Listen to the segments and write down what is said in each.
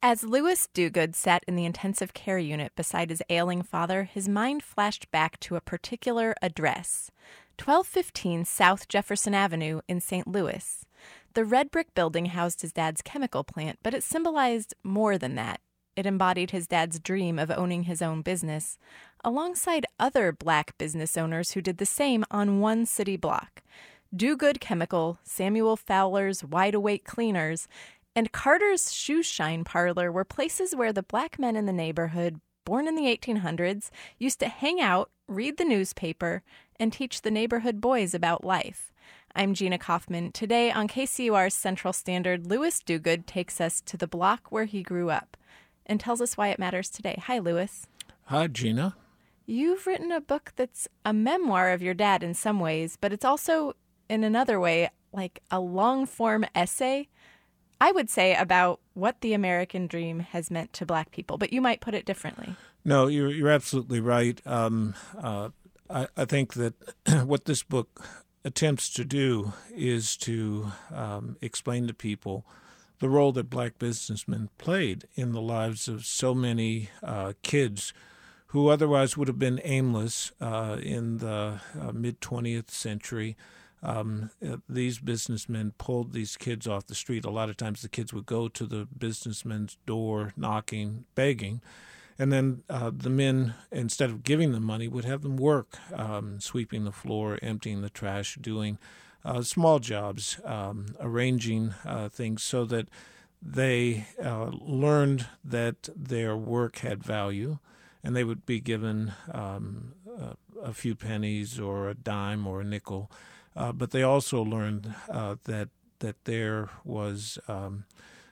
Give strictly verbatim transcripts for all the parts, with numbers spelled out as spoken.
As Louis Dogood sat in the intensive care unit beside his ailing father, his mind flashed back to a particular address, twelve fifteen South Jefferson Avenue in Saint Louis. The red brick building housed his dad's chemical plant, but it symbolized more than that. It embodied his dad's dream of owning his own business, alongside other black business owners who did the same on one city block. Do Good Chemical, Samuel Fowler's Wide Awake Cleaners, and Carter's Shoe Shine Parlor were places where the black men in the neighborhood, born in the eighteen hundreds, used to hang out, read the newspaper, and teach the neighborhood boys about life. I'm Gina Kaufman. Today on K C U R's Central Standard, Louis Dogood takes us to the block where he grew up and tells us why it matters today. Hi, Louis. Hi, Gina. You've written a book that's a memoir of your dad in some ways, but it's also, in another way, like a long-form essay, I would say, about what the American dream has meant to black people, but you might put it differently. No, you're you're absolutely right. Um, uh, I, I think that what this book attempts to do is to um, explain to people the role that black businessmen played in the lives of so many uh, kids who otherwise would have been aimless uh, in the uh, mid-twentieth century. Um, uh, these businessmen pulled these kids off the street. A lot of times the kids would go to the businessman's door knocking, begging, and then uh, the men, instead of giving them money, would have them work, um, sweeping the floor, emptying the trash, doing uh, small jobs, um, arranging uh, things so that they uh, learned that their work had value, and they would be given um, a, a few pennies or a dime or a nickel. Uh, but they also learned uh, that that there was um,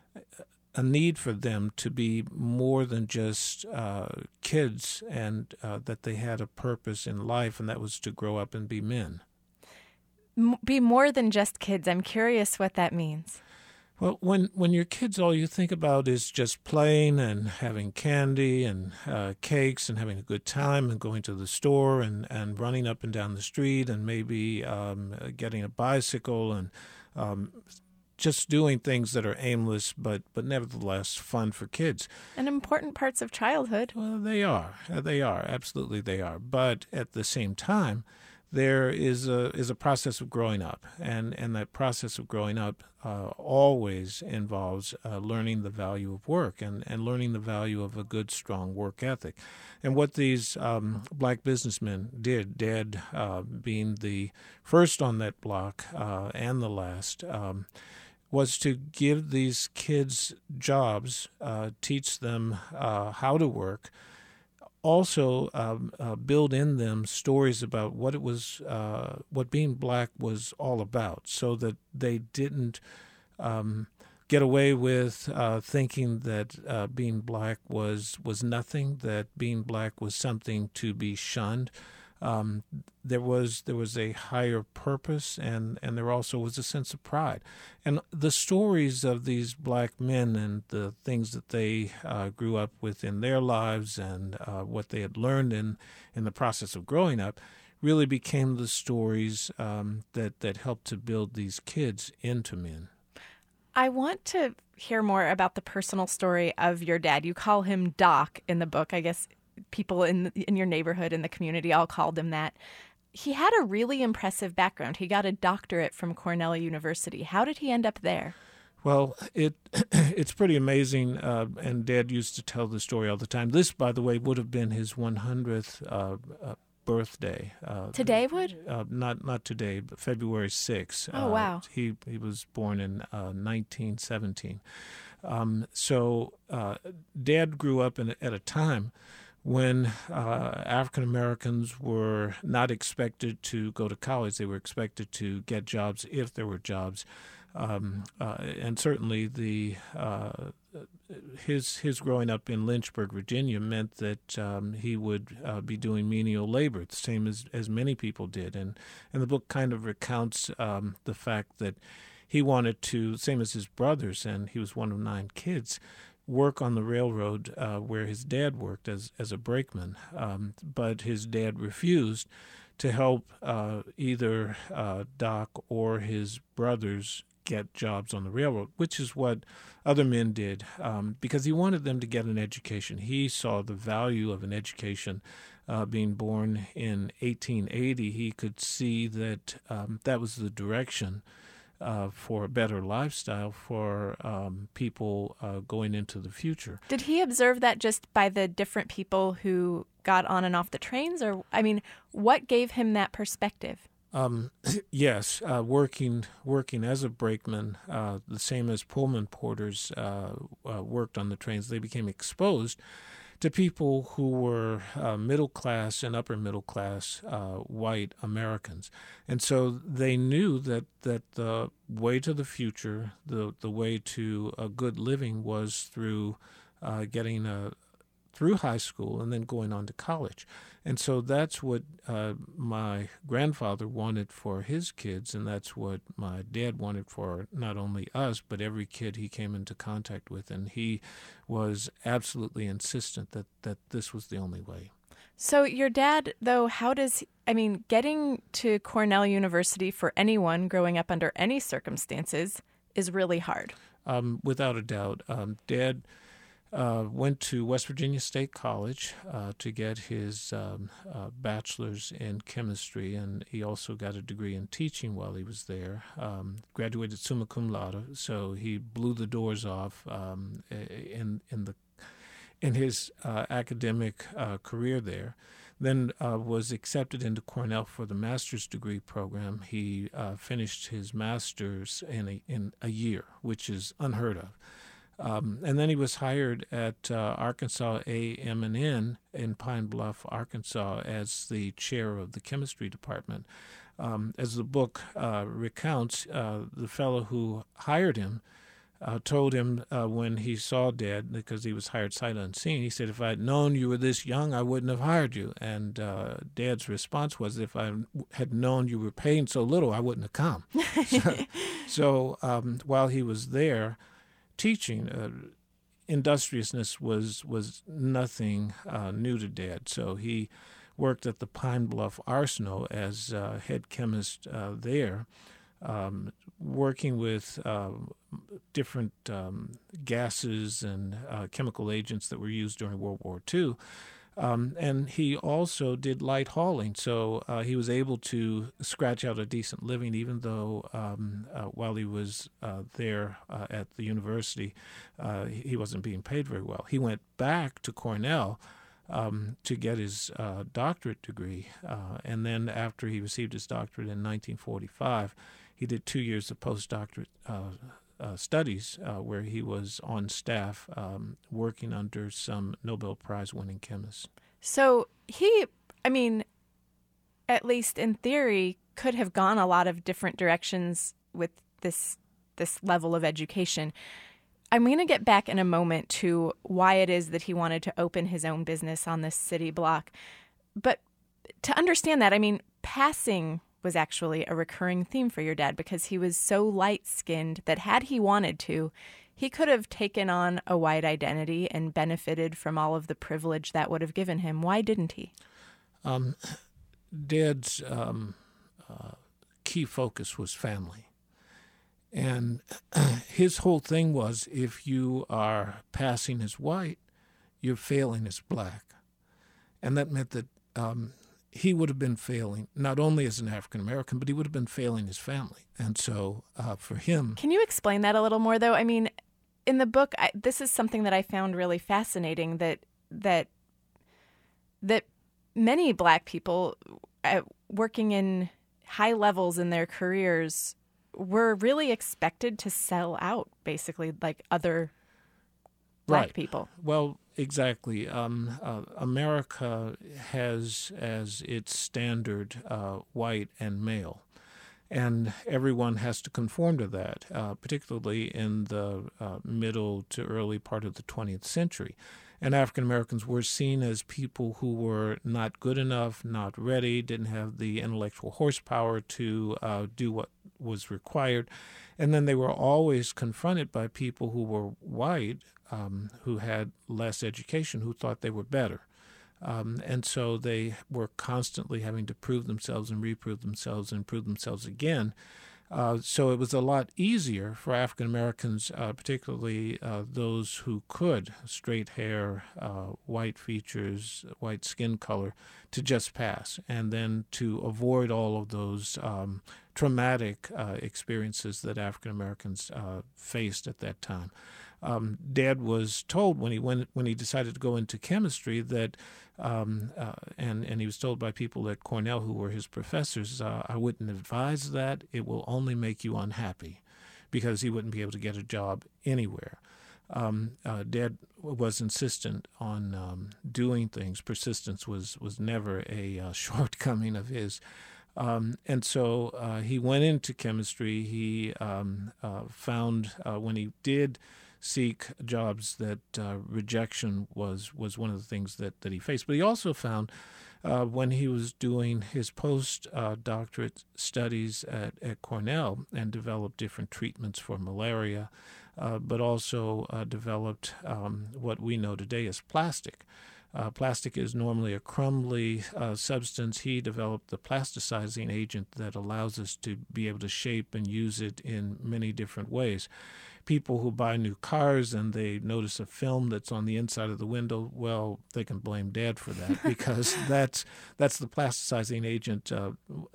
a need for them to be more than just uh, kids, and uh, that they had a purpose in life, and that was to grow up and be men. M- be more than just kids. I'm curious what that means. Well, when, when you're kids, all you think about is just playing and having candy and uh, cakes and having a good time and going to the store and, and running up and down the street and maybe um, getting a bicycle and um, just doing things that are aimless but, but nevertheless fun for kids. And important parts of childhood. Well, they are. They are. Absolutely they are. But at the same time, there is a is a process of growing up, and, and that process of growing up uh, always involves uh, learning the value of work and, and learning the value of a good, strong work ethic. And what these um, black businessmen did, Dad uh, being the first on that block uh, and the last, um, was to give these kids jobs, uh, teach them uh, how to work, also um, uh, build in them stories about what it was, uh, what being black was all about, so that they didn't um, get away with uh, thinking that uh, being black was was nothing, that being black was something to be shunned. Um, there was there was a higher purpose, and, and there also was a sense of pride. And the stories of these black men and the things that they uh, grew up with in their lives and uh, what they had learned in, in the process of growing up really became the stories um, that, that helped to build these kids into men. I want to hear more about the personal story of your dad. You call him Doc in the book. I guess people in in your neighborhood, in the community, all called him that. He had a really impressive background. He got a doctorate from Cornell University. How did he end up there? Well, it it's pretty amazing, uh, and Dad used to tell the story all the time. This, by the way, would have been his one hundredth uh, uh, birthday. Uh, today would? Uh, not not today, but February sixth. Oh, wow. Uh, he, he was born in uh, nineteen seventeen. Um, so uh, Dad grew up in, at a time when uh, African Americans were not expected to go to college. They were expected to get jobs if there were jobs. Um, uh, and certainly the uh, his his growing up in Lynchburg, Virginia, meant that um, he would uh, be doing menial labor, the same as, as many people did. And, and the book kind of recounts um, the fact that he wanted to, same as his brothers, and he was one of nine kids, work on the railroad uh, where his dad worked as, as a brakeman. Um, but his dad refused to help uh, either uh, Doc or his brothers get jobs on the railroad, which is what other men did, um, because he wanted them to get an education. He saw the value of an education. Uh, being born in eighteen eighty, he could see that um, that was the direction uh, for a better lifestyle for um, people uh, going into the future. Did he observe that just by the different people who got on and off the trains? Or, I mean, what gave him that perspective? Um, yes, uh, working working as a brakeman, uh, the same as Pullman porters uh, uh, worked on the trains, they became exposed to people who were uh, middle class and upper middle class uh, white Americans, and so they knew that that the way to the future, the the way to a good living, was through uh, getting a through high school and then going on to college. And so that's what uh, my grandfather wanted for his kids, and that's what my dad wanted for not only us, but every kid he came into contact with. And he was absolutely insistent that, that this was the only way. So your dad, though, how does, I mean, getting to Cornell University for anyone growing up under any circumstances is really hard. Um, without a doubt. Um, Dad Uh, went to West Virginia State College uh, to get his um, uh, bachelor's in chemistry, and he also got a degree in teaching while he was there. Um, graduated summa cum laude, so he blew the doors off um, in in the in his uh, academic uh, career there. Then uh, was accepted into Cornell for the master's degree program. He uh, finished his master's in a in a year, which is unheard of. Um, and then he was hired at uh, Arkansas A M and N in Pine Bluff, Arkansas, as the chair of the chemistry department. Um, as the book uh, recounts, uh, the fellow who hired him uh, told him uh, when he saw Dad, because he was hired sight unseen, he said, "If I had known you were this young, I wouldn't have hired you." And uh, Dad's response was, "If I had known you were paying so little, I wouldn't have come." so so um, while he was there, teaching, uh, industriousness was was nothing uh, new to Dad. So he worked at the Pine Bluff Arsenal as uh, head chemist uh, there, um, working with uh, different um, gases and uh, chemical agents that were used during World War Two. Um, and he also did light hauling, so uh, he was able to scratch out a decent living, even though um, uh, while he was uh, there uh, at the university, uh, he wasn't being paid very well. He went back to Cornell um, to get his uh, doctorate degree, uh, and then after he received his doctorate in nineteen forty-five, he did two years of postdoctorate uh, Uh, studies uh, where he was on staff um, working under some Nobel Prize-winning chemists. So he, I mean, at least in theory, could have gone a lot of different directions with this this level of education. I'm going to get back in a moment to why it is that he wanted to open his own business on this city block. But to understand that, I mean, passing was actually a recurring theme for your dad, because he was so light-skinned that had he wanted to, he could have taken on a white identity and benefited from all of the privilege that would have given him. Why didn't he? Um, Dad's um, uh, key focus was family. And his whole thing was, if you are passing as white, you're failing as black. And that meant that um, he would have been failing, not only as an African-American, but he would have been failing his family. And so uh, for him... Can you explain that a little more, though? I mean, in the book, I, this is something that I found really fascinating, that that that many black people uh, working in high levels in their careers were really expected to sell out, basically, like other black right. people. Well, exactly. Um, uh, America has as its standard uh, white and male, and everyone has to conform to that, uh, particularly in the uh, middle to early part of the twentieth century. And African Americans were seen as people who were not good enough, not ready, didn't have the intellectual horsepower to uh, do what was required. And then they were always confronted by people who were white, um, who had less education, who thought they were better. Um, and so they were constantly having to prove themselves and reprove themselves and prove themselves again Uh, so it was a lot easier for African Americans, uh, particularly uh, those who could, straight hair, uh, white features, white skin color, to just pass, and then to avoid all of those um, traumatic uh, experiences that African Americans uh, faced at that time. Um, Dad was told when he went, when he decided to go into chemistry that, um, uh, and and he was told by people at Cornell who were his professors, uh, I wouldn't advise that. It will only make you unhappy, because he wouldn't be able to get a job anywhere. Um, uh, Dad was insistent on um, doing things. Persistence was was never a uh, shortcoming of his. Um, and so uh, he went into chemistry. He um, uh, found uh, when he did seek jobs that uh, rejection was was one of the things that, that he faced. But he also found uh, when he was doing his post-doctorate uh, studies at, at Cornell and developed different treatments for malaria, uh, but also uh, developed um, what we know today as plastic. Uh, plastic is normally a crumbly uh, substance. He developed the plasticizing agent that allows us to be able to shape and use it in many different ways. People who buy new cars and they notice a film that's on the inside of the window, well, they can blame Dad for that, because that's that's the plasticizing agent. Uh,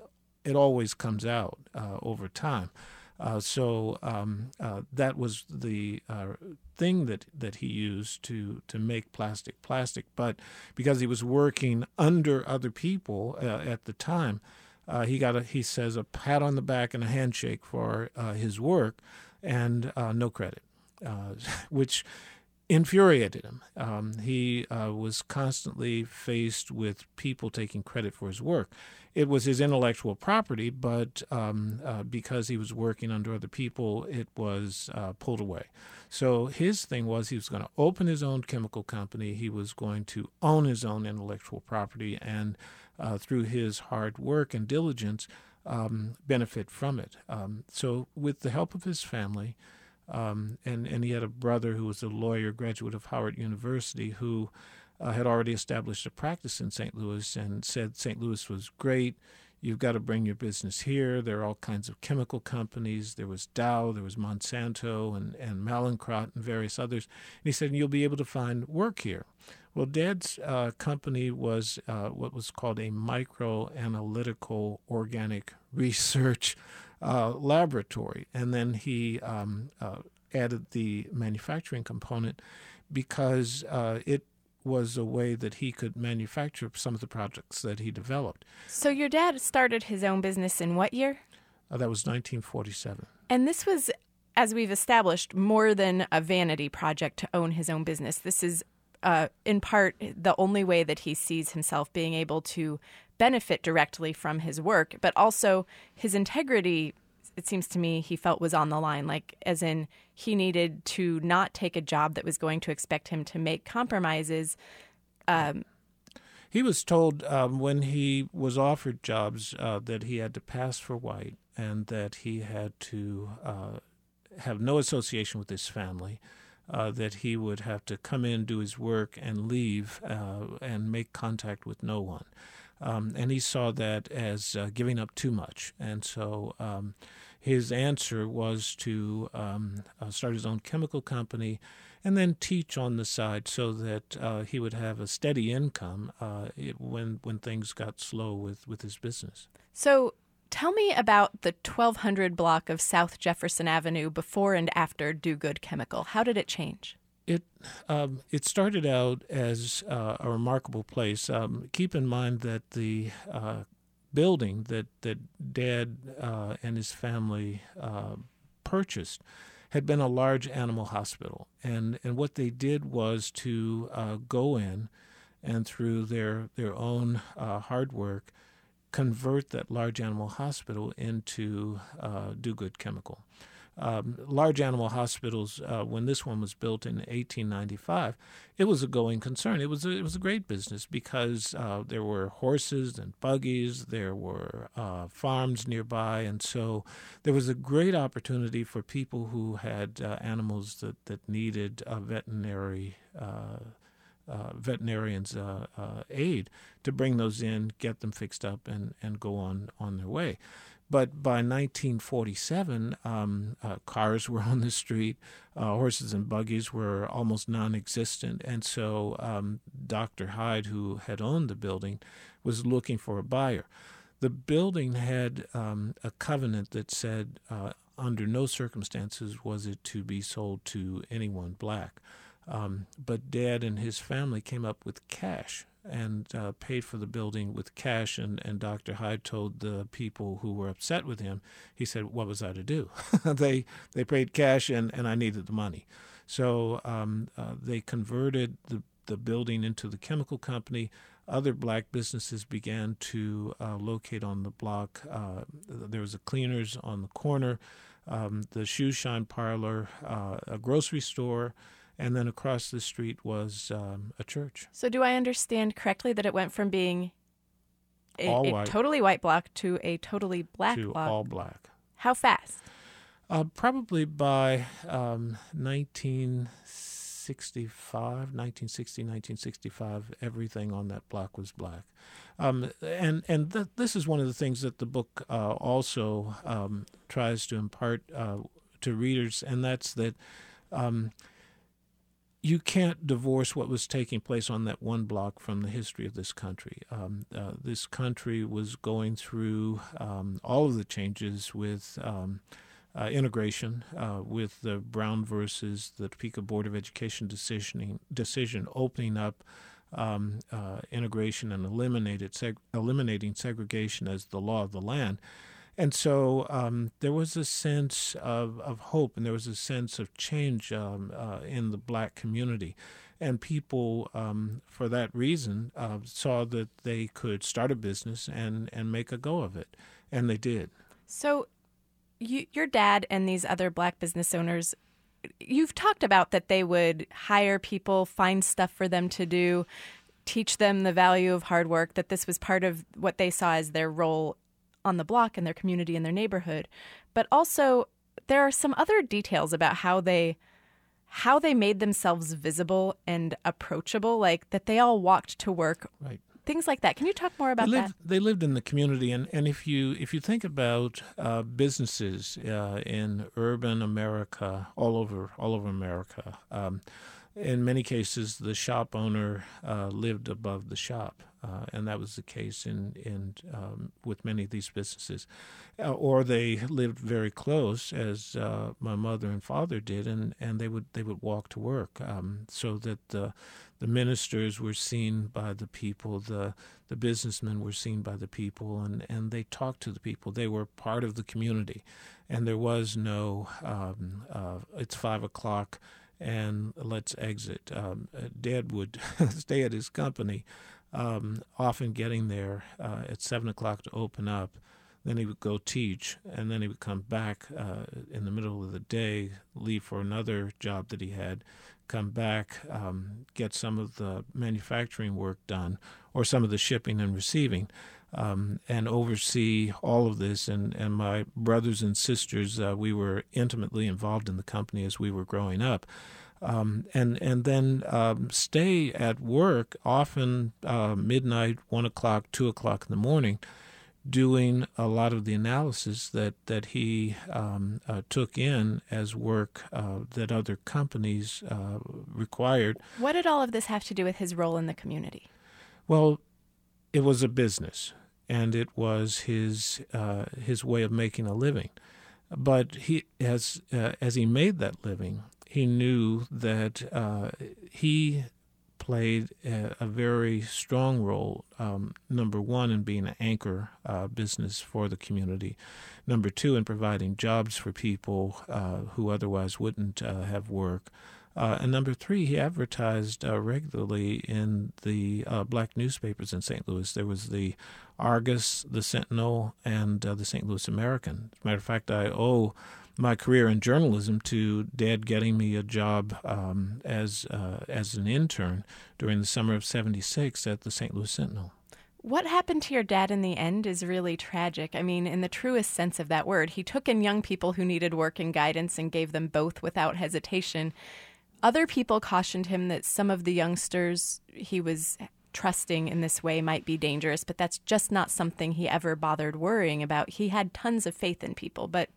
it always comes out uh, over time. Uh, so um, uh, that was the uh, thing that, that he used to, to make plastic plastic. But because he was working under other people uh, at the time, uh, he got a, he says, a pat on the back and a handshake for uh, his work, and uh, no credit, uh, which infuriated him. Um, he uh, was constantly faced with people taking credit for his work. It was his intellectual property, but um, uh, because he was working under other people, it was uh, pulled away. So his thing was he was going to open his own chemical company. He was going to own his own intellectual property, and uh, through his hard work and diligence, um, benefit from it. Um, so with the help of his family, Um, and, and he had a brother who was a lawyer, graduate of Howard University, who uh, had already established a practice in Saint Louis and said Saint Louis was great. You've got to bring your business here. There are all kinds of chemical companies. There was Dow, there was Monsanto, and, and Mallinckrodt, and various others. And he said, you'll be able to find work here. Well, Dad's uh, company was uh, what was called a microanalytical organic research uh, laboratory. And then he um, uh, added the manufacturing component because uh, it was a way that he could manufacture some of the products that he developed. So your dad started his own business in what year? Uh, that was nineteen forty-seven. And this was, as we've established, more than a vanity project to own his own business. This is, uh, in part, the only way that he sees himself being able to benefit directly from his work, but also his integrity, it seems to me, he felt was on the line, like as in he needed to not take a job that was going to expect him to make compromises. Um, he was told um, when he was offered jobs uh, that he had to pass for white and that he had to uh, have no association with his family, uh, that he would have to come in, do his work, and leave uh, and make contact with no one. Um, and he saw that as uh, giving up too much. And so um, his answer was to um, uh, start his own chemical company and then teach on the side so that uh, he would have a steady income uh, it, when when things got slow with, with his business. So tell me about the twelve hundred block of South Jefferson Avenue before and after Do Good Chemical. How did it change? It um, it started out as uh, a remarkable place. Um, keep in mind that the uh, building that that Dad uh, and his family uh, purchased had been a large animal hospital, and and what they did was to uh, go in and through their their own uh, hard work convert that large animal hospital into uh, Do Good Chemical. Um, large animal hospitals, uh, when this one was built in eighteen ninety-five, it was a going concern. It was a, it was a great business because uh, there were horses and buggies, there were uh, farms nearby, and so there was a great opportunity for people who had uh, animals that, that needed a veterinary uh, uh, veterinarian's uh, uh, aid to bring those in, get them fixed up, and, and go on, on their way. But by nineteen forty-seven, um, uh, cars were on the street, uh, horses and buggies were almost non-existent, and so um, Doctor Hyde, who had owned the building, was looking for a buyer. The building had um, a covenant that said uh, under no circumstances was it to be sold to anyone black. Um, but Dad and his family came up with cash and uh, paid for the building with cash, and, and Doctor Hyde told the people who were upset with him, he said, what was I to do? they they paid cash, and, and I needed the money. So um, uh, they converted the, the building into the chemical company. Other black businesses began to uh, locate on the block. Uh, there was a cleaners on the corner, um, the Shoe Shine Parlor, uh, a grocery store, and then across the street was um, a church. So do I understand correctly that it went from being a, all a white totally white block to a totally black to block? all black. How fast? Uh, probably by um, nineteen sixty-five, nineteen sixty, nineteen sixty-five, everything on that block was black. Um, and and th- this is one of the things that the book uh, also um, tries to impart uh, to readers, and that's that um, you can't divorce what was taking place on that one block from the history of this country. Um, uh, this country was going through um, all of the changes with um, uh, integration, uh, with the Brown versus the Topeka Board of Education decision, decision opening up um, uh, integration and eliminated seg- eliminating segregation as the law of the land. And so um, there was a sense of, of hope, and there was a sense of change um, uh, in the black community. And people, um, for that reason, uh, saw that they could start a business and, and make a go of it. And they did. So you, your dad and these other black business owners, you've talked about that they would hire people, find stuff for them to do, teach them the value of hard work, that this was part of what they saw as their role on the block and their community and their neighborhood. But also there are some other details about how they how they made themselves visible and approachable, like that they all walked to work. Right. Things like that. Can you talk more about they lived, that? They lived in the community, and, and if you if you think about uh, businesses uh, in urban America, all over all over America, um, in many cases the shop owner uh, lived above the shop. Uh, and that was the case in in um, with many of these businesses, uh, or they lived very close, as uh, my mother and father did, and, and they would they would walk to work, um, so that the the ministers were seen by the people, the the businessmen were seen by the people, and, and they talked to the people. They were part of the community, and there was no um, uh, it's five o'clock and let's exit. Um, Dad would stay at his company. Um, often getting there uh, at seven o'clock to open up. Then he would go teach, and then he would come back uh, in the middle of the day, leave for another job that he had, come back, um, get some of the manufacturing work done, or some of the shipping and receiving, um, and oversee all of this. And, and my brothers and sisters, uh, we were intimately involved in the company as we were growing up. Um, and and then um, stay at work, often uh, midnight, one o'clock, two o'clock in the morning, doing a lot of the analysis that that he um, uh, took in as work uh, that other companies uh, required. What did all of this have to do with his role in the community? Well, it was a business, and it was his uh, his way of making a living. But he as uh, as he made that living, he knew that uh, he played a, a very strong role, um, number one, in being an anchor uh, business for the community, number two, in providing jobs for people uh, who otherwise wouldn't uh, have work, uh, and number three, he advertised uh, regularly in the uh, black newspapers in Saint Louis. There was the Argus, the Sentinel, and uh, the Saint Louis American. As a matter of fact, I owe my career in journalism to Dad getting me a job um, as uh, as an intern during the summer of seventy-six at the Saint Louis Sentinel. What happened to your dad in the end is really tragic. I mean, in the truest sense of that word. He took in young people who needed work and guidance and gave them both without hesitation. Other people cautioned him that some of the youngsters he was trusting in this way might be dangerous, but that's just not something he ever bothered worrying about. He had tons of faith in people, but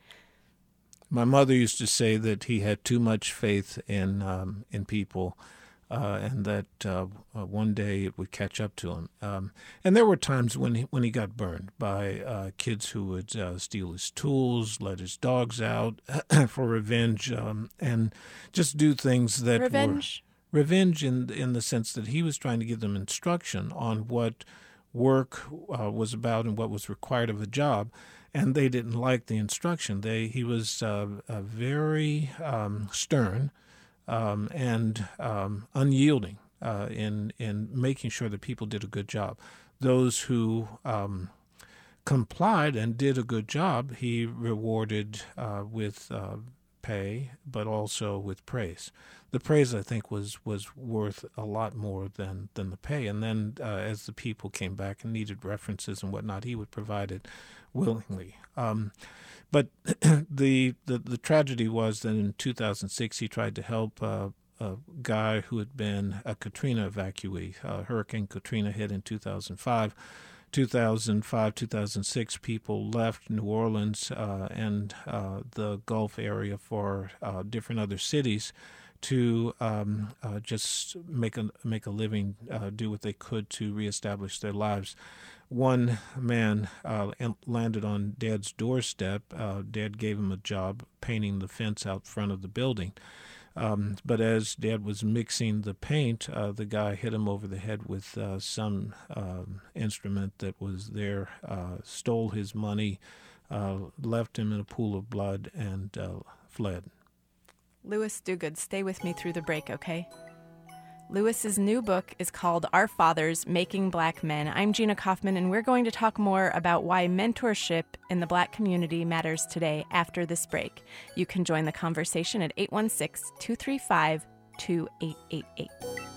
my mother used to say that he had too much faith in um, in people, uh, and that uh, one day it would catch up to him. Um, and there were times when he, when he got burned by uh, kids who would uh, steal his tools, let his dogs out for revenge, um, and just do things that revenge. were revenge in in the sense that he was trying to give them instruction on what work uh, was about and what was required of a job. And they didn't like the instruction. They he was uh, uh, very um, stern um, and um, unyielding uh, in in making sure that people did a good job. Those who um, complied and did a good job, he rewarded uh, with uh, pay, but also with praise. The praise, I think, was was worth a lot more than, than the pay. And then uh, as the people came back and needed references and whatnot, he would provide it willingly. Um, but the, the the tragedy was that in two thousand six he tried to help uh, a guy who had been a Katrina evacuee. Uh, Hurricane Katrina hit in two thousand five. two thousand five, two thousand six, people left New Orleans uh, and uh, the Gulf area for uh, different other cities to um, uh, just make a make a living, uh, do what they could to reestablish their lives. One man uh, landed on Dad's doorstep. Uh, Dad gave him a job painting the fence out front of the building. Um, but as Dad was mixing the paint, uh, the guy hit him over the head with uh, some um, instrument that was there, uh, stole his money, uh, left him in a pool of blood, and uh, fled. Louis Dogood, stay with me through the break, okay? Louis's new book is called Our Fathers, Making Black Men. I'm Gina Kaufman, and we're going to talk more about why mentorship in the Black community matters today after this break. You can join the conversation at eight one six, two three five, two eight eight eight.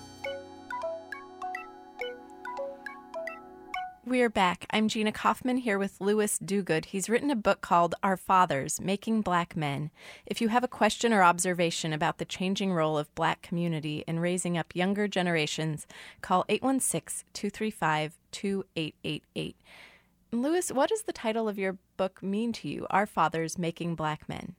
We're back. I'm Gina Kaufman here with Louis Dogood. He's written a book called Our Fathers, Making Black Men. If you have a question or observation about the changing role of Black community in raising up younger generations, call eight one six, two three five, two eight eight eight. Louis, what does the title of your book mean to you, Our Fathers, Making Black Men?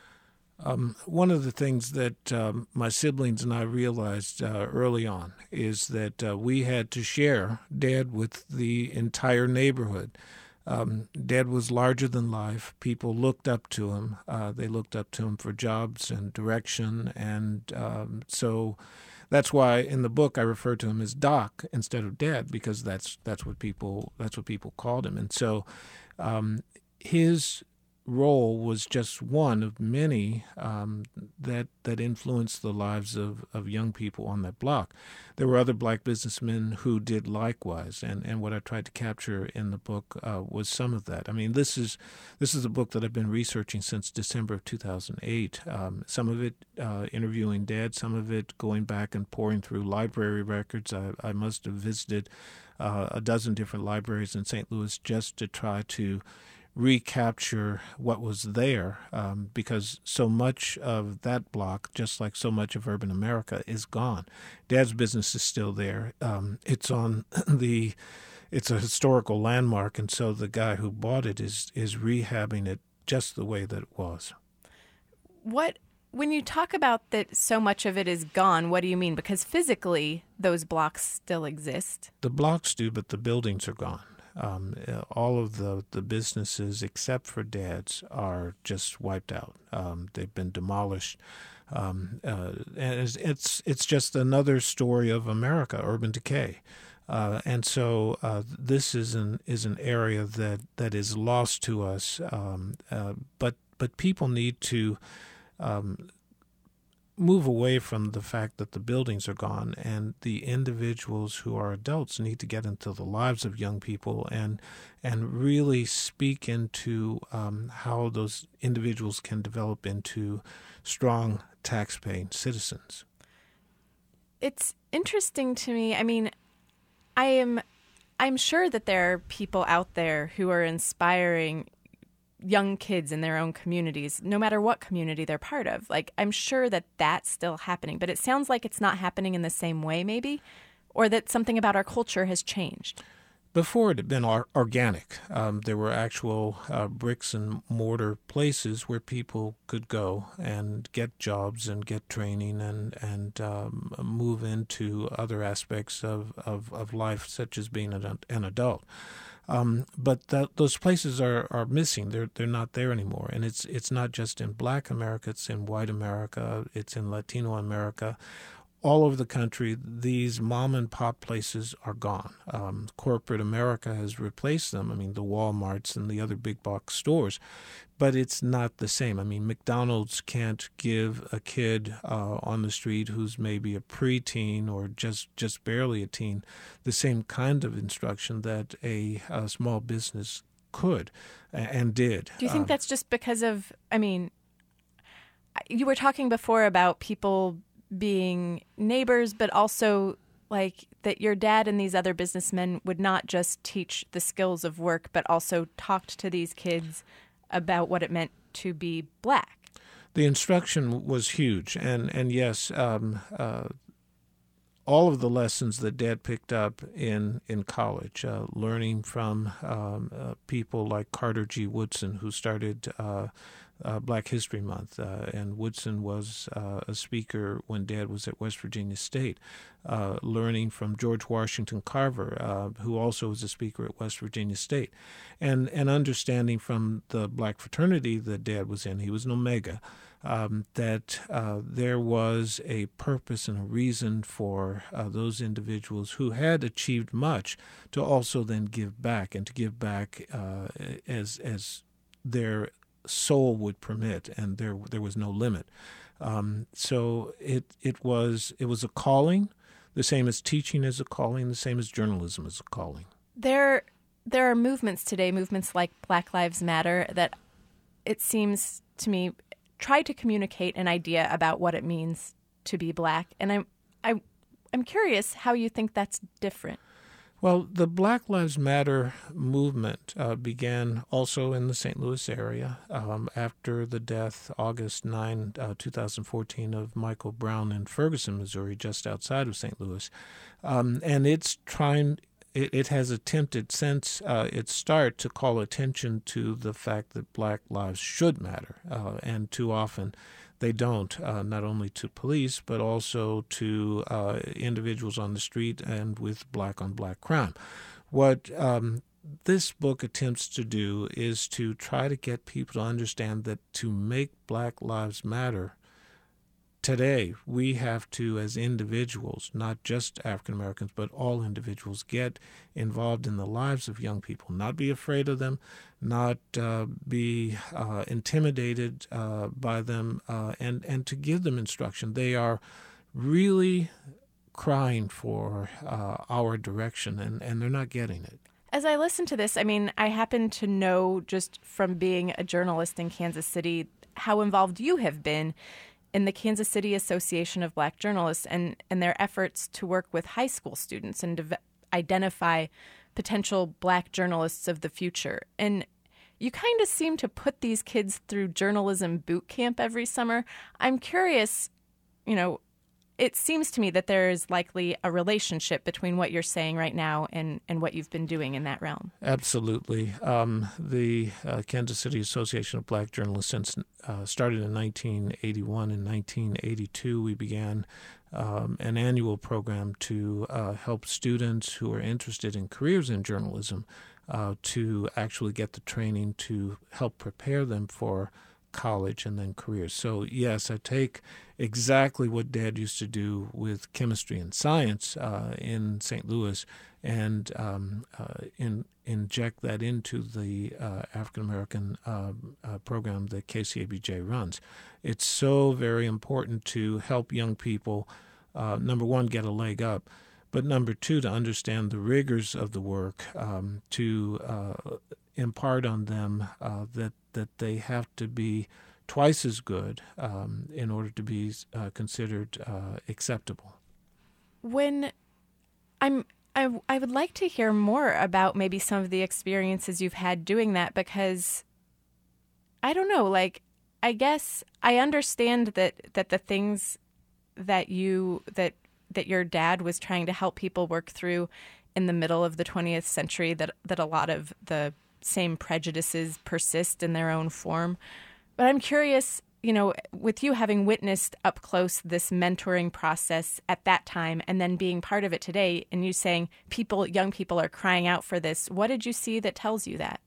Um, one of the things that um, my siblings and I realized uh, early on is that uh, we had to share Dad with the entire neighborhood. Um, Dad was larger than life. People looked up to him. Uh, they looked up to him for jobs and direction. And um, so that's why in the book I refer to him as Doc instead of Dad, because that's that's what people that's what people called him. And so um, his role was just one of many um, that that influenced the lives of, of young people on that block. There were other Black businessmen who did likewise, and, and what I tried to capture in the book uh, was some of that. I mean, this is this is a book that I've been researching since December of two thousand eight. Um, some of it uh, interviewing Dad, some of it going back and pouring through library records. I, I must have visited uh, a dozen different libraries in Saint Louis just to try to recapture what was there, um, because so much of that block, just like so much of urban America, is gone. Dad's business is still there. Um, it's on the, it's a historical landmark, and so the guy who bought it is is rehabbing it just the way that it was. What, when you talk about that so much of it is gone, what do you mean? Because physically, those blocks still exist. The blocks do, but the buildings are gone. Um, all of the, the businesses except for Dad's are just wiped out. Um, they've been demolished. Um, uh, and it's, it's it's just another story of America, urban decay. Uh, and so uh, this is an is an area that, that is lost to us. Um, uh, but but people need to um, move away from the fact that the buildings are gone, and the individuals who are adults need to get into the lives of young people and and really speak into um, how those individuals can develop into strong tax-paying citizens. It's interesting to me. I mean, I am I'm sure that there are people out there who are inspiring young kids in their own communities, no matter what community they're part of. Like, I'm sure that that's still happening, but it sounds like it's not happening in the same way, maybe? or that something about our culture has changed? Before, it had been or- organic. Um, there were actual uh, bricks and mortar places where people could go and get jobs and get training and and um, move into other aspects of, of, of life, such as being an, an adult. Um, but that, those places are, are missing. They're they're not there anymore. And it's it's not just in Black America. It's in White America. It's in Latino America. All over the country, these mom and pop places are gone. Um, corporate America has replaced them. I mean, the Walmarts and the other big box stores, but it's not the same. I mean, McDonald's can't give a kid uh, on the street who's maybe a preteen or just, just barely a teen the same kind of instruction that a, a small business could and did. Do you think um, that's just because of, I mean, you were talking before about people being neighbors, but also like that your dad and these other businessmen would not just teach the skills of work, but also talked to these kids about what it meant to be Black. The instruction was huge, and and yes, um, uh, all of the lessons that Dad picked up in in college, uh, learning from um, uh, people like Carter G. Woodson, who started Uh, Uh, Black History Month, uh, and Woodson was uh, a speaker when Dad was at West Virginia State, uh, learning from George Washington Carver, uh, who also was a speaker at West Virginia State, and, and understanding from the Black fraternity that Dad was in, he was an Omega, um, that uh, there was a purpose and a reason for uh, those individuals who had achieved much to also then give back, and to give back uh, as as their soul would permit, and there there was no limit. Um, so it it was it was a calling, the same as teaching is a calling, the same as journalism is a calling. There there are movements today, movements like Black Lives Matter, that it seems to me try to communicate an idea about what it means to be Black, and I'm I I'm curious how you think that's different. Well, the Black Lives Matter movement uh, began also in the Saint Louis area um, after the death, August ninth, uh, twenty fourteen, of Michael Brown in Ferguson, Missouri, just outside of Saint Louis. Um, and it's trying, it, it has attempted since uh, its start to call attention to the fact that Black lives should matter. Uh, and too often they don't, uh, not only to police, but also to uh, individuals on the street and with black-on-black crime. What um, this book attempts to do is to try to get people to understand that to make Black lives matter, today we have to, as individuals, not just African Americans, but all individuals, get involved in the lives of young people, not be afraid of them, not uh, be uh, intimidated uh, by them, uh, and, and to give them instruction. They are really crying for uh, our direction, and, and they're not getting it. As I listen to this, I mean, I happen to know just from being a journalist in Kansas City how involved you have been in the Kansas City Association of Black Journalists and, and their efforts to work with high school students and to identify potential Black journalists of the future. And you kind of seem to put these kids through journalism boot camp every summer. I'm curious, you know, it seems to me that there is likely a relationship between what you're saying right now and, and what you've been doing in that realm. Absolutely. Um, the uh, Kansas City Association of Black Journalists since, uh, started in nineteen eighty-one. In nineteen eighty-two, we began um, an annual program to uh, help students who are interested in careers in journalism uh, to actually get the training to help prepare them for college and then careers. So yes, I take exactly what Dad used to do with chemistry and science uh, in Saint Louis and um, uh, in, inject that into the uh, African American uh, uh, program that K C A B J runs. It's so very important to help young people, uh, number one, get a leg up, but number two, to understand the rigors of the work, um, to uh, impart on them uh, that that they have to be twice as good um, in order to be uh, considered uh, acceptable. When I'm, I, I would like to hear more about maybe some of the experiences you've had doing that, because I don't know, like, I guess I understand that, that the things that you, that that your dad was trying to help people work through in the middle of the twentieth century, that, that a lot of the same prejudices persist in their own form. But I'm curious, you know, with you having witnessed up close this mentoring process at that time and then being part of it today, and you saying people, young people are crying out for this, what did you see that tells you that?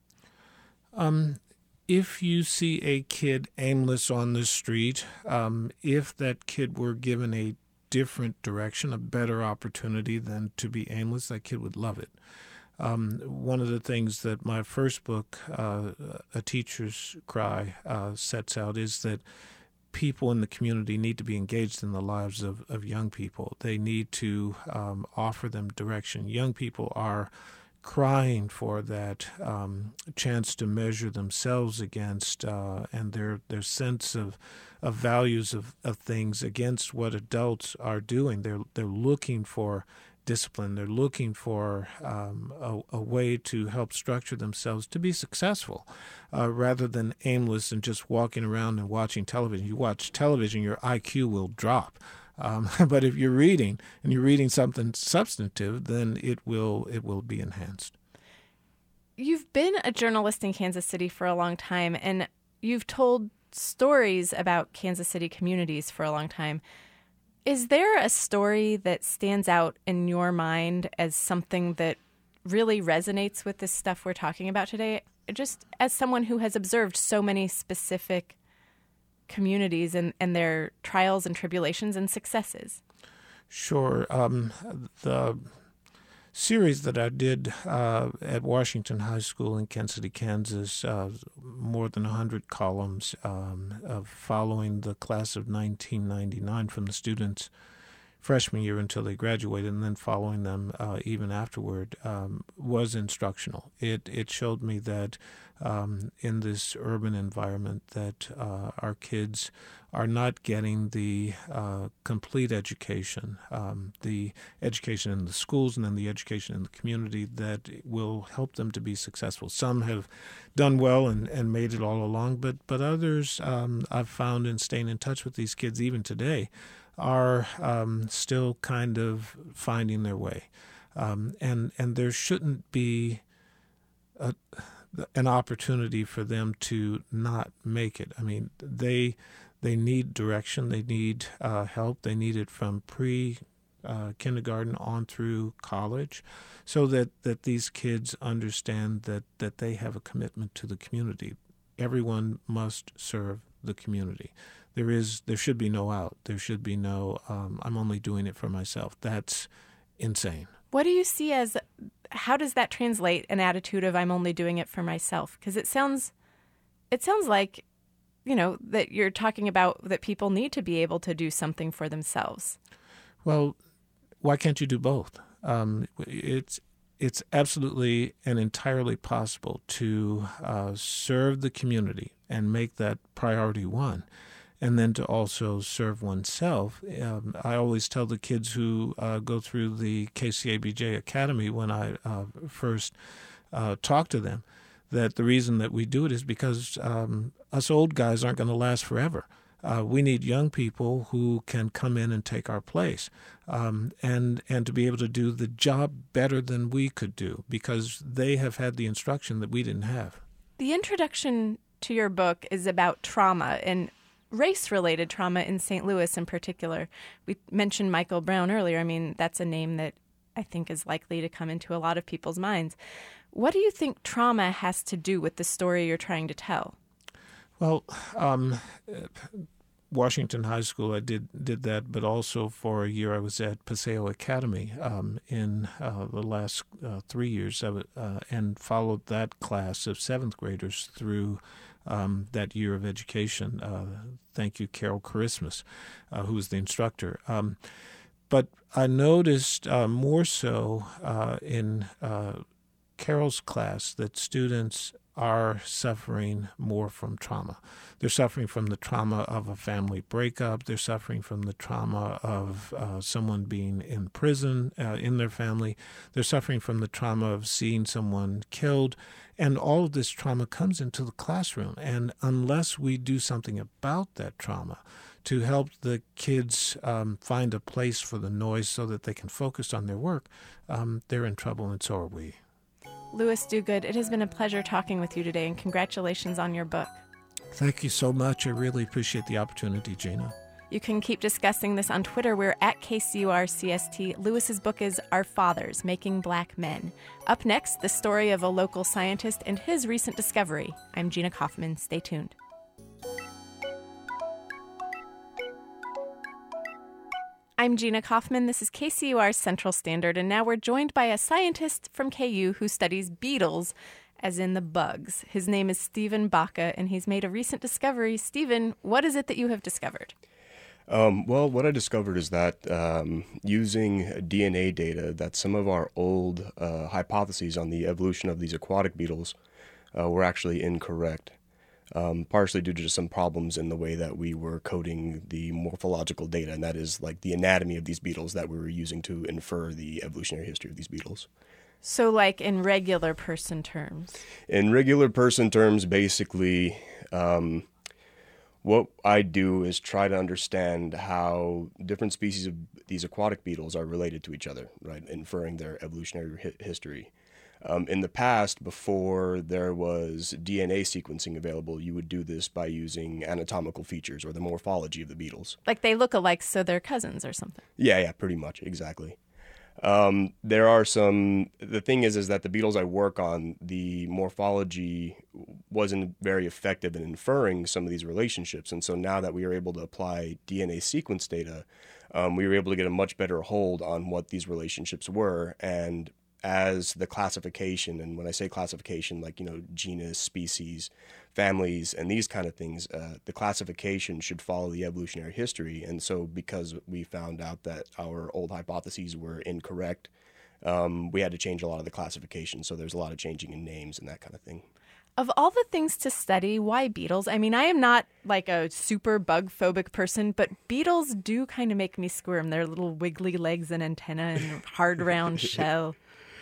Um, if you see a kid aimless on the street, um, if that kid were given a different direction, a better opportunity than to be aimless, that kid would love it. Um, one of the things that my first book, uh, A Teacher's Cry, uh, sets out is that people in the community need to be engaged in the lives of, of young people. They need to um, offer them direction. Young people are crying for that um, chance to measure themselves against uh, and their their sense of of values of, of things against what adults are doing. They're they're looking for discipline. They're looking for um, a, a way to help structure themselves to be successful, uh, rather than aimless and just walking around and watching television. You watch television, your I Q will drop. Um, but if you're reading and you're reading something substantive, then it will it will be enhanced. You've been a journalist in Kansas City for a long time, and you've told stories about Kansas City communities for a long time. Is there a story that stands out in your mind as something that really resonates with this stuff we're talking about today? Just as someone who has observed so many specific communities and, and their trials and tribulations and successes. Sure. Um, the series that I did uh, at Washington High School in Kansas City, Kansas, uh, more than one hundred columns um, of following the class of nineteen ninety-nine from the students' freshman year until they graduated, and then following them uh, even afterward, um, was instructional. It it showed me that um, in this urban environment that uh, our kids are not getting the uh, complete education, um, the education in the schools and then the education in the community that will help them to be successful. Some have done well and, and made it all along, but, but others um, I've found in staying in touch with these kids even today are um, still kind of finding their way. Um, and, and there shouldn't be a, an opportunity for them to not make it. I mean, they... They need direction. They need uh, help. They need it from pre uh, kindergarten on through college, so that, that these kids understand that, that they have a commitment to the community. Everyone must serve the community. There is there should be no out. There should be no um, I'm only doing it for myself. That's insane. What do you see as, how does that translate an attitude of I'm only doing it for myself? Because it sounds it sounds like, you know, that you're talking about that people need to be able to do something for themselves. Well, why can't you do both? Um, it's it's absolutely and entirely possible to uh, serve the community and make that priority one, and then to also serve oneself. Um, I always tell the kids who uh, go through the K C A B J Academy when I uh, first uh, talk to them, that the reason that we do it is because um, us old guys aren't going to last forever. Uh, we need young people who can come in and take our place, um, and and to be able to do the job better than we could do because they have had the instruction that we didn't have. The introduction to your book is about trauma and race-related trauma in Saint Louis in particular. We mentioned Michael Brown earlier. I mean, that's a name that I think is likely to come into a lot of people's minds. What do you think trauma has to do with the story you're trying to tell? Well, um, Washington High School, I did did that, but also for a year I was at Paseo Academy um, in uh, the last uh, three years of it, uh, and followed that class of seventh graders through um, that year of education. Uh, thank you, Carol Christmas, uh, who was the instructor. Um, but I noticed uh, more so uh, in uh, Carol's class that students are suffering more from trauma. They're suffering from the trauma of a family breakup. They're suffering from the trauma of uh, someone being in prison uh, in their family. They're suffering from the trauma of seeing someone killed. And all of this trauma comes into the classroom. And unless we do something about that trauma to help the kids um, find a place for the noise so that they can focus on their work, um, they're in trouble, and so are we. Louis Duguid, it has been a pleasure talking with you today, and congratulations on your book. Thank you so much. I really appreciate the opportunity, Gina. You can keep discussing this on Twitter. We're at K C U R C S T. Lewis's book is Our Fathers, Making Black Men. Up next, the story of a local scientist and his recent discovery. I'm Gina Kaufman. Stay tuned. I'm Gina Kaufman. This is K C U R Central Standard, and now we're joined by a scientist from K U who studies beetles, as in the bugs. His name is Stephen Baca, and he's made a recent discovery. Stephen, what is it that you have discovered? Um, well, what I discovered is that um, using D N A data, that some of our old uh, hypotheses on the evolution of these aquatic beetles uh, were actually incorrect, um, partially due to some problems in the way that we were coding the morphological data, and that is like the anatomy of these beetles that we were using to infer the evolutionary history of these beetles. So like in regular person terms? In regular person terms, basically, um, what I do is try to understand how different species of these aquatic beetles are related to each other, right, inferring their evolutionary hi- history. Um, in the past, before there was D N A sequencing available, you would do this by using anatomical features or the morphology of the beetles. Like they look alike, so they're cousins or something? Yeah, yeah, pretty much, exactly. Um, there are some, the thing is, is that the beetles I work on, the morphology wasn't very effective in inferring some of these relationships. And so now that we are able to apply D N A sequence data, um, we were able to get a much better hold on what these relationships were. And as the classification, and when I say classification, like, you know, genus, species, families, and these kind of things, uh, the classification should follow the evolutionary history. And so because we found out that our old hypotheses were incorrect, um, we had to change a lot of the classification. So there's a lot of changing in names and that kind of thing. Of all the things to study, why beetles? I mean, I am not like a super bug phobic person, but beetles do kind of make me squirm. Their little wiggly legs and antenna and hard round shell.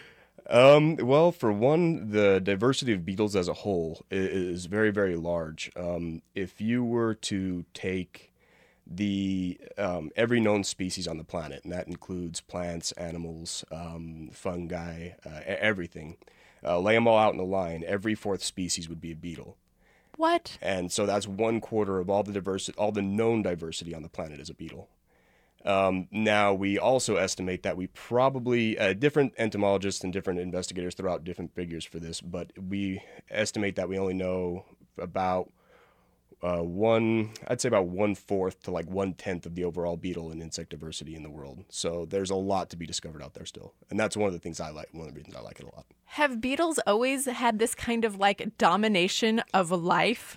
Um, well, for one, the diversity of beetles as a whole is very, very large. Um, if you were to take the um, every known species on the planet, and that includes plants, animals, um, fungi, uh, everything, uh, lay them all out in a line, every fourth species would be a beetle. What? And so that's one quarter of all the diversity, all the known diversity on the planet is a beetle. Um, now, we also estimate that we probably, uh, different entomologists and different investigators throw out different figures for this, but we estimate that we only know about uh, one, I'd say about one-fourth to like one-tenth of the overall beetle and insect diversity in the world. So there's a lot to be discovered out there still. And that's one of the things I like, one of the reasons I like it a lot. Have beetles always had this kind of like domination of life?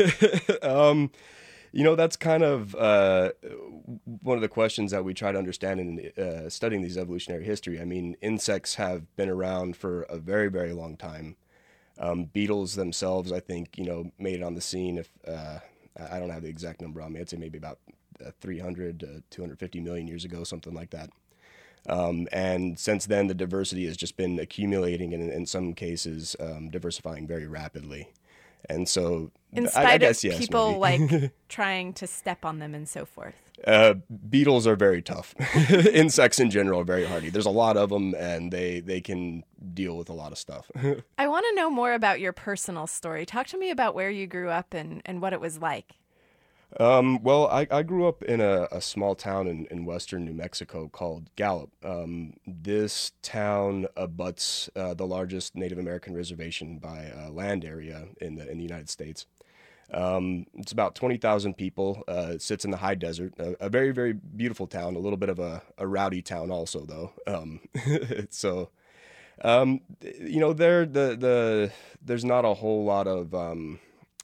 um... You know, that's kind of uh, one of the questions that we try to understand in uh, studying these evolutionary history. I mean, insects have been around for a very, very long time. Um, beetles themselves, I think, you know, made it on the scene. If uh, I don't have the exact number on me, I'd say maybe about uh, three hundred to two hundred fifty million years ago, something like that. Um, and since then, the diversity has just been accumulating and in some cases um, diversifying very rapidly. And so, in spite I, I guess, of yes, people maybe. like trying to step on them and so forth. Uh, beetles are very tough. Insects in general are very hardy. There's a lot of them, and they, they can deal with a lot of stuff. I want to know more about your personal story. Talk to me about where you grew up and, and what it was like. Um, well, I, I grew up in a, a small town in, in western New Mexico called Gallup. Um, this town abuts uh, the largest Native American reservation by uh, land area in the in the United States. Um, it's about twenty thousand people. Uh, it sits in the high desert. A, a very, very beautiful town. A little bit of a, a rowdy town also, though. Um, so, um, you know, there the the there's not a whole lot of um,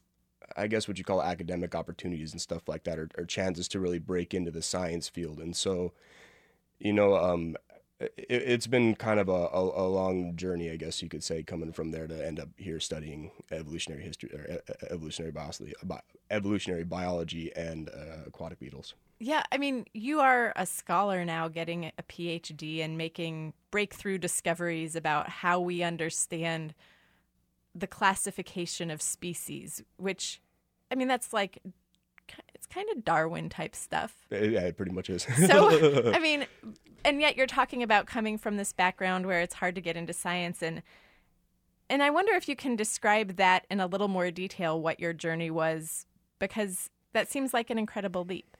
I guess what you call academic opportunities and stuff like that, or, or chances to really break into the science field. And so, you know, um, it, it's been kind of a, a, a long journey, I guess you could say, coming from there to end up here studying evolutionary history, or evolutionary biology, evolutionary biology and uh, aquatic beetles. Yeah, I mean, you are a scholar now getting a P H D and making breakthrough discoveries about how we understand the classification of species, which, I mean, that's like it's kind of Darwin type stuff. Yeah, it pretty much is. So, I mean, and yet you're talking about coming from this background where it's hard to get into science. And and I wonder if you can describe that in a little more detail, what your journey was, because that seems like an incredible leap.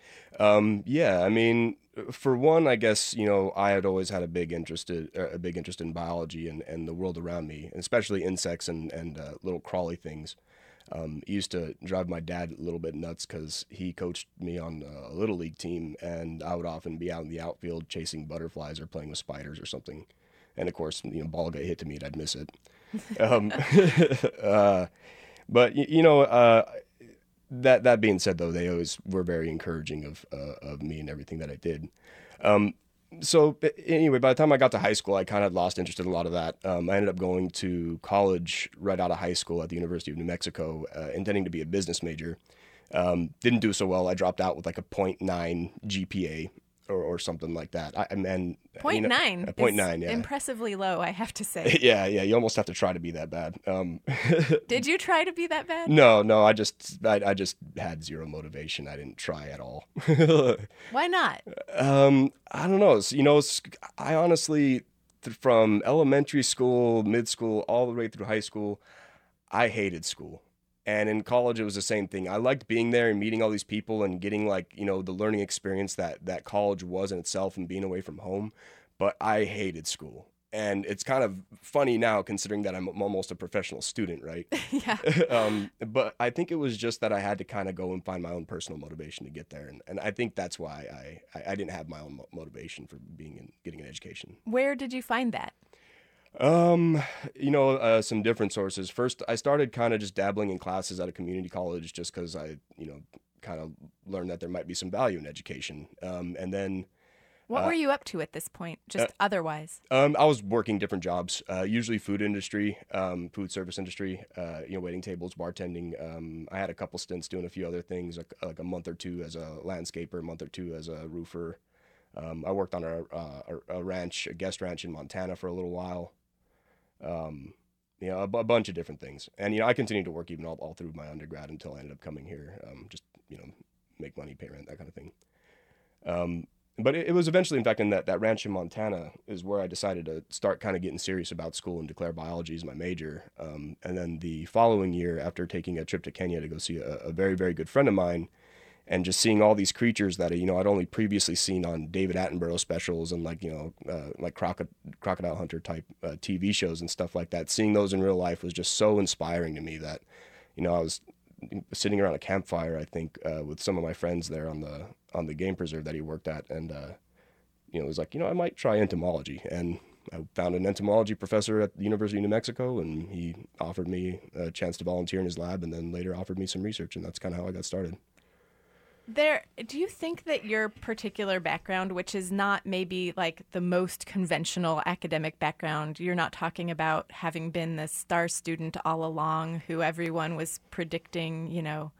Um, yeah, I mean, for one, I guess, you know, I had always had a big interest in, uh, a big interest in biology and, and the world around me, especially insects and, and uh, little crawly things. Um, it used to drive my dad a little bit nuts because he coached me on a little league team, and I would often be out in the outfield chasing butterflies or playing with spiders or something. And of course, you know, ball got hit to me and I'd miss it. um, uh, but, you know, uh, That that being said, though, they always were very encouraging of uh, of me and everything that I did. Um, so anyway, by the time I got to high school, I kind of lost interest in a lot of that. Um, I ended up going to college right out of high school at the University of New Mexico, uh, intending to be a business major. Um, didn't do so well. I dropped out with like a point nine G P A or, or something like that. I and point you know, nine, a point nine, yeah, impressively low, I have to say. yeah, yeah. You almost have to try to be that bad. Um, Did you try to be that bad? No, no. I just, I, I just had zero motivation. I didn't try at all. Why not? Um, I don't know. You know, I honestly, from elementary school, mid school, all the way through high school, I hated school. And in college, it was the same thing. I liked being there and meeting all these people and getting, like, you know, the learning experience that, that college was in itself and being away from home. But I hated school. And it's kind of funny now, considering that I'm almost a professional student, right? Yeah. um, but I think it was just that I had to kind of go and find my own personal motivation to get there. And, and I think that's why I, I, I didn't have my own motivation for being in, getting an education. Where did you find that? Um, you know, uh, some different sources. First, I started kind of just dabbling in classes at a community college just because I, you know, kind of learned that there might be some value in education. Um, and then... What uh, were you up to at this point, just uh, otherwise? Um, I was working different jobs, uh, usually food industry, um, food service industry, uh, you know, waiting tables, bartending. Um, I had a couple stints doing a few other things, like, like a month or two as a landscaper, a month or two as a roofer. Um, I worked on a, a, a ranch, a guest ranch in Montana for a little while. Um, you know, a, b- a bunch of different things. And, you know, I continued to work even all, all through my undergrad until I ended up coming here, um, just, you know, make money, pay rent, that kind of thing. Um, But it, it was eventually, in fact, in that, that ranch in Montana is where I decided to start kind of getting serious about school and declare biology as my major. Um, and then the following year, after taking a trip to Kenya to go see a, a very, very good friend of mine, and just seeing all these creatures that, you know, I'd only previously seen on David Attenborough specials and, like, you know, uh, like croco- Crocodile Hunter type uh, T V shows and stuff like that. Seeing those in real life was just so inspiring to me that, you know, I was sitting around a campfire, I think, uh, with some of my friends there on the on the game preserve that he worked at, and uh, you know, it was like, you know, I might try entomology, and I found an entomology professor at the University of New Mexico, and he offered me a chance to volunteer in his lab, and then later offered me some research, and that's kind of how I got started. There, do you think that your particular background, which is not maybe like the most conventional academic background, you're not talking about having been the star student all along who everyone was predicting, you know,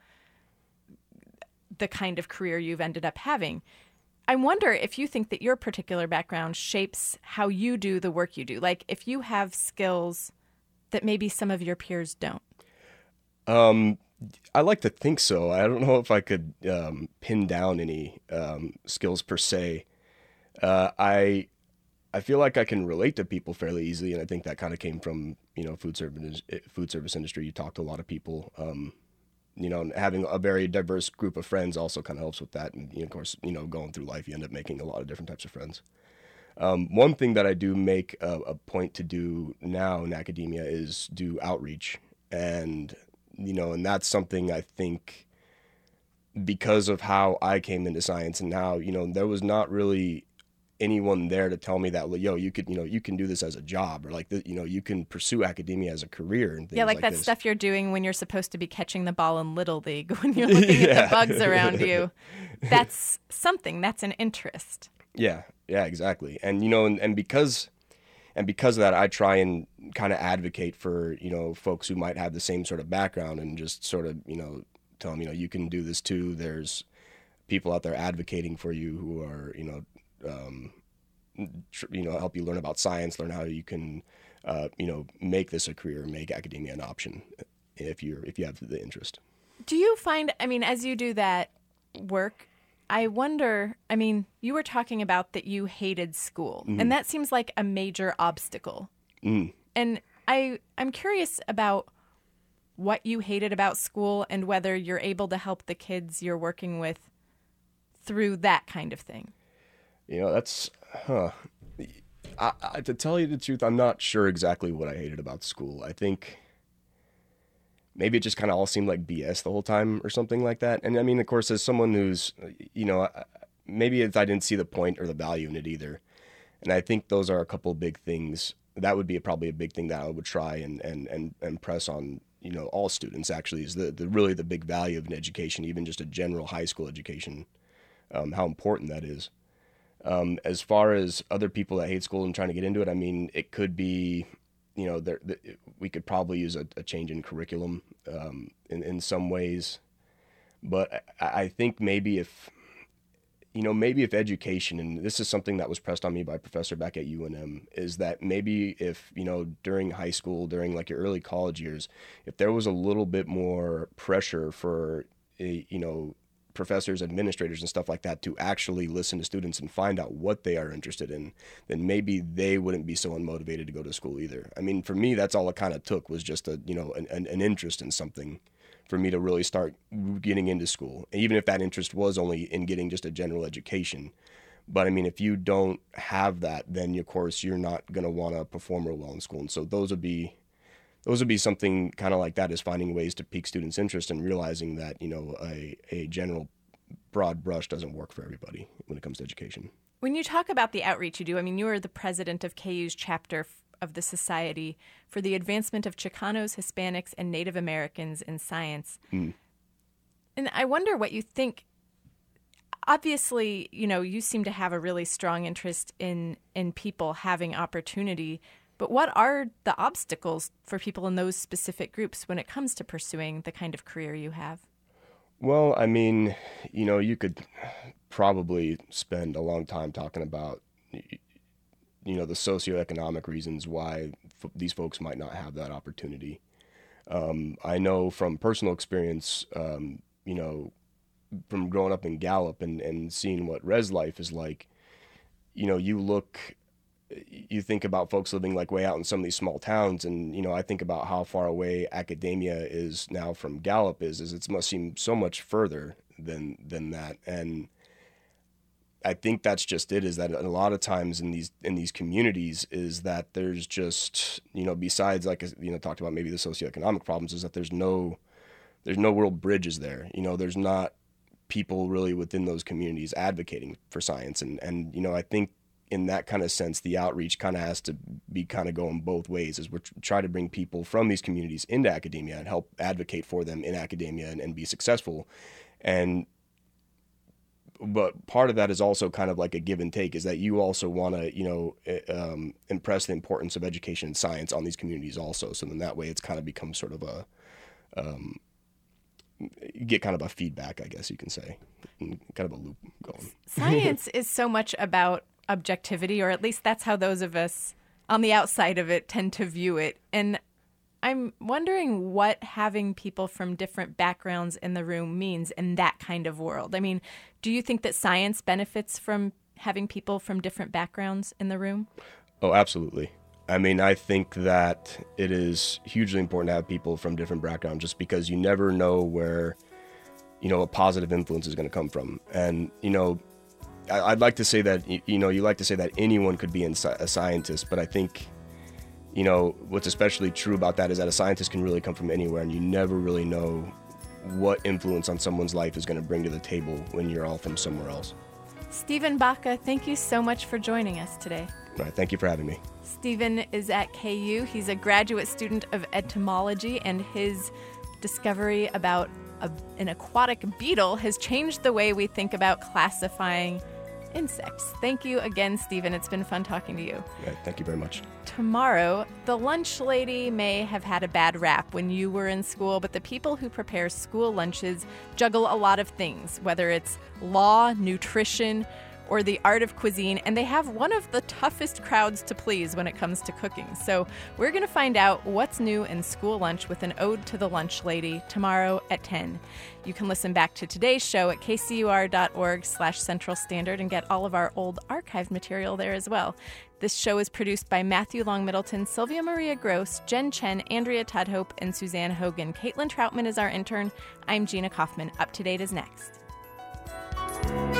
the kind of career you've ended up having. I wonder if you think that your particular background shapes how you do the work you do. Like if you have skills that maybe some of your peers don't. Um, I like to think so. I don't know if I could um, pin down any um, skills per se. Uh, I I feel like I can relate to people fairly easily, and I think that kind of came from, you know, food service food service industry. You talk to a lot of people. Um, you know, and having a very diverse group of friends also kind of helps with that. And, you know, of course, you know, going through life, you end up making a lot of different types of friends. Um, one thing that I do make a, a point to do now in academia is do outreach. And, you know, and that's something I think because of how I came into science and now, you know, there was not really anyone there to tell me that, yo, you could, you know, you can do this as a job, or like, you know, you can pursue academia as a career and things yeah, like, like that this. stuff you're doing when you're supposed to be catching the ball in Little League, when you're looking yeah. at the bugs around you. That's something. That's an interest. Yeah, yeah, exactly. And, you know, and, and because and because of that, I try and kind of advocate for, you know, folks who might have the same sort of background and just sort of, you know, tell them, you know, you can do this too. There's people out there advocating for you who are, you know, um, tr- you know, help you learn about science, learn how you can, uh, you know, make this a career, make academia an option if you're if you have the interest. Do you find, I mean, as you do that work, I wonder, I mean, you were talking about that you hated school, mm. and that seems like a major obstacle. Mm. And I, I'm curious about what you hated about school and whether you're able to help the kids you're working with through that kind of thing. You know, that's, huh. I, I, to tell you the truth, I'm not sure exactly what I hated about school. I think maybe it just kind of all seemed like B S the whole time or something like that. And I mean, of course, as someone who's, you know, maybe it's, I didn't see the point or the value in it either. And I think those are a couple of big things. That would be a, probably a big thing that I would try and, and, and, and press on, you know, all students actually, is the, the really the big value of an education, even just a general high school education, um, how important that is. Um, as far as other people that hate school and trying to get into it, I mean, it could be, you know, there, the, we could probably use a, a change in curriculum um, in, in some ways. But I, I think maybe if, you know, maybe if education, and this is something that was pressed on me by a professor back at U N M, is that maybe if, you know, during high school, during like your early college years, if there was a little bit more pressure for, a, you know, professors, administrators, and stuff like that to actually listen to students and find out what they are interested in, then maybe they wouldn't be so unmotivated to go to school either. I mean, for me, that's all it kind of took, was just a, you know, an, an interest in something for me to really start getting into school. Even if that interest was only in getting just a general education. But I mean, if you don't have that, then of course you're not going to want to perform real well in school. And so those would be Those would be something kind of like that, is finding ways to pique students' interest and realizing that, you know, a, a general broad brush doesn't work for everybody when it comes to education. When you talk about the outreach you do, I mean, you are the president of K U's chapter of the Society for the Advancement of Chicanos, Hispanics, and Native Americans in Science. Mm. And I wonder what you think. Obviously, you know, you seem to have a really strong interest in, in people having opportunity. But what are the obstacles for people in those specific groups when it comes to pursuing the kind of career you have? Well, I mean, you know, you could probably spend a long time talking about, you know, the socioeconomic reasons why f- these folks might not have that opportunity. Um, I know from personal experience, um, you know, from growing up in Gallup and, and seeing what res life is like, you know, you look... you think about folks living like way out in some of these small towns, and you know, I think about how far away academia is now from Gallup is, is it must seem so much further than than that. And I think that's just it, is that a lot of times in these in these communities is that there's just, you know, besides like, you know, talked about maybe the socioeconomic problems, is that there's no there's no real bridges there. You know, there's not people really within those communities advocating for science. And, and you know, I think in that kind of sense, the outreach kind of has to be kind of going both ways, as we're trying to bring people from these communities into academia and help advocate for them in academia and, and be successful. And but part of that is also kind of like a give and take, is that you also want to, you know, um, impress the importance of education and science on these communities also. So then that way it's kind of becomes sort of a, um, you get kind of a feedback, I guess you can say, and kind of a loop going. Science is so much about objectivity, or at least that's how those of us on the outside of it tend to view it. And I'm wondering what having people from different backgrounds in the room means in that kind of world. I mean, do you think that science benefits from having people from different backgrounds in the room? Oh, absolutely. I mean, I think that it is hugely important to have people from different backgrounds, just because you never know where, you know, a positive influence is going to come from. And, you know, I'd like to say that, you know, you like to say that anyone could be a scientist, but I think, you know, what's especially true about that is that a scientist can really come from anywhere, and you never really know what influence on someone's life is going to bring to the table when you're all from somewhere else. Stephen Baca, thank you so much for joining us today. All right, thank you for having me. Stephen is at K U. He's a graduate student of entomology, and his discovery about a, an aquatic beetle has changed the way we think about classifying insects. Thank you again, Stephen. It's been fun talking to you. Yeah, thank you very much. Tomorrow, the lunch lady may have had a bad rap when you were in school, but the people who prepare school lunches juggle a lot of things, whether it's law, nutrition, or the art of cuisine, and they have one of the toughest crowds to please when it comes to cooking. So we're going to find out what's new in school lunch with an ode to the lunch lady tomorrow at ten. You can listen back to today's show at kcur.org slash Central Standard and get all of our old archived material there as well. This show is produced by Matthew Long Middleton, Sylvia Maria Gross, Jen Chen, Andrea Tudhope, and Suzanne Hogan. Caitlin Troutman is our intern. I'm Gina Kaufman. Up to Date is next.